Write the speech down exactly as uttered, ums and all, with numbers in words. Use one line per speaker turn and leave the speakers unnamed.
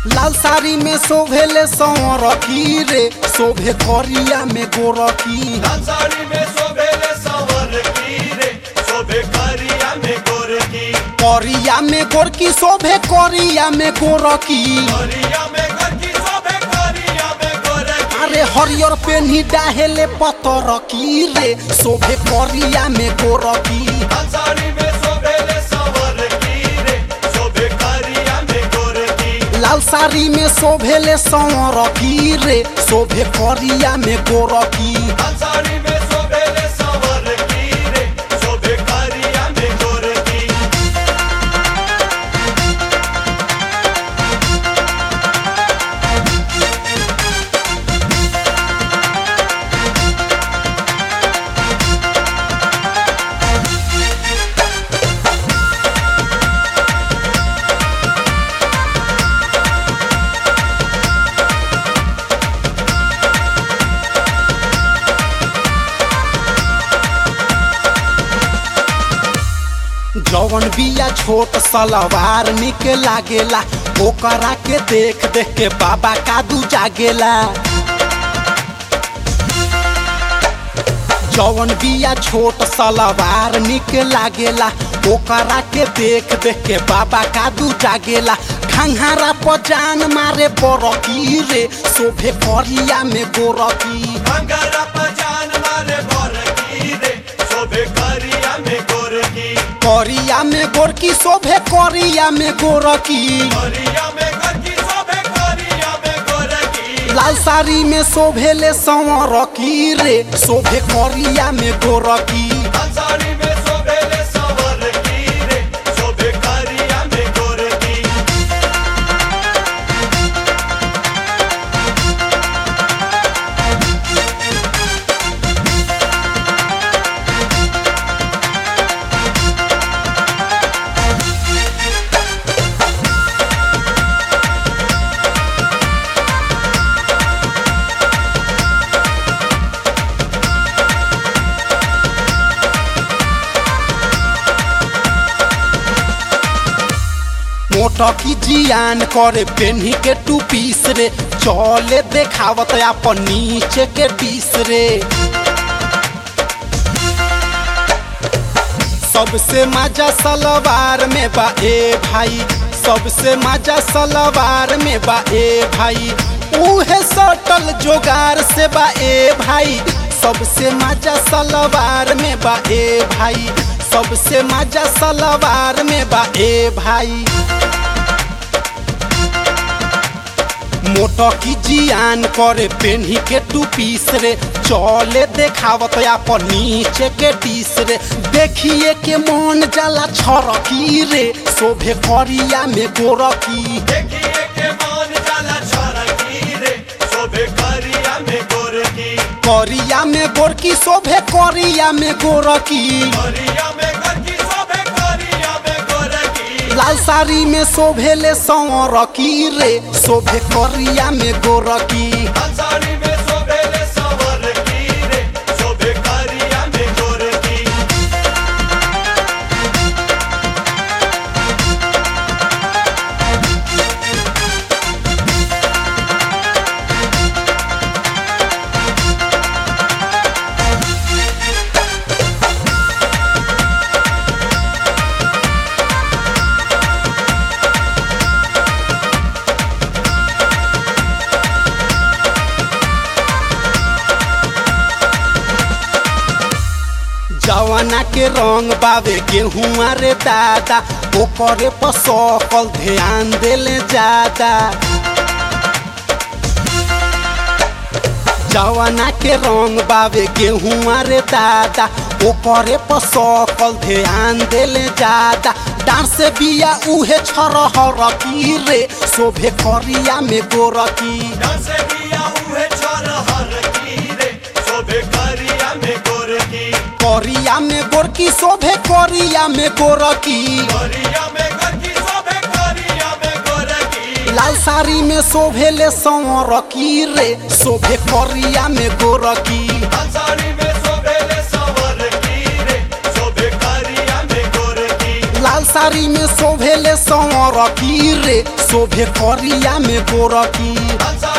लाल साड़ी में शोभेले संवरकी रे, शोभे करिया में गोरकी।
लाल साड़ी में शोभेले संवरकी रे, शोभे करिया में गोरकी।
करिया में गोरकी शोभे करिया में गोरकी।
करिया में गोरकी शोभे करिया में गोरकी।
अरे हरियर पेन्ही डाहेले पतरकी रे, शोभे करिया में गोरकी।
लाल साड़ी में शोभेले संवरकी रे, शोभे करिया में गोरकी।
लाल साड़ी में शोभेले संवरकी रे, शोभे करिया में गोरकी।
लाल साड़ी में शोभेले संवरकी रे, शोभे करिया में गोरकी।
जवन बिया छोट सलवार निक लागेला, ओकरा के देख देख के बाबा कादू जागेला। जवन बिया छोट सलवार निक लागेला, ओकरा के देख देख के बाबा कादू जागेला। खंघारा पर जान मारे बरकी रे, शोभे करिया में गोरकी।
खंघारा पर जान मारे बरकी रे, शोभे करिया में गोरकी।
करिया में गोरकी शोभे करिया में गोरकी।
करिया में गोरकी शोभे करिया में गोरकी।
लाल साड़ी में शोभेले संवरकी रे, शोभे करिया में गोरकी।
लाल साड़ी में शोभेले संवरकी रे, शोभे करिया में गोरकी।
मोटकी जियान करे पेन्ही के टू पीस रे, चले देखावत अपन नीचे के डिस रे। सबसे मजा सलवार में बा ए भाई, सबसे मजा सलवार में बा ए भाई। उहे सटल जोगार से बा ए भाई, सबसे मजा सलवार में बा ए भाई। सबसे मजा सलवार में बा ए भाई। मोटकी जियान करे पेन्ही के टू पीस रे, चले देखावत अपन नीचे के डिस रे। देखिए के मन जाला छरकी रे, शोभे करिया में गोरकी।
देखिए के मन जाला छरकी रे, शोभे करिया में गोरकी।
करिया में गोरकी शोभे करिया में गोरकी।
करिया में गोरकी शोभे करिया में गोरकी।
लाल साड़ी में शोभेले संवरकी रे, शोभे करिया में गोरकी।
लाल साड़ी में शोभेले संवरकी रे, शोभे करिया में गोरकी।
जवाना के रंग बावे गेहुआ रे दादा, ओकरे पर सकल ध्यान देले ज्यादा। जवाना के रंग बावे गेहुआ रे दादा, ओकरे पर सकल ध्यान देले ज्यादा। डांस बिया उहे छरहरकी रे, शोभे करिया में गोरकी।
डांस बिया उहे छरहरकी रे, शोभे करिया में गोरकी।
करिया में गोरकी शोभे करिया में गोरकी।
करिया में गोरकी शोभे करिया में गोरकी।
लाल साड़ी में शोभेले संवरकी रे, शोभे करिया में गोरकी।
लाल साड़ी में शोभेले संवरकी रे, शोभे करिया में गोरकी।
लाल साड़ी में शोभेले संवरकी रे शोभे करिया में गोरकी
लाल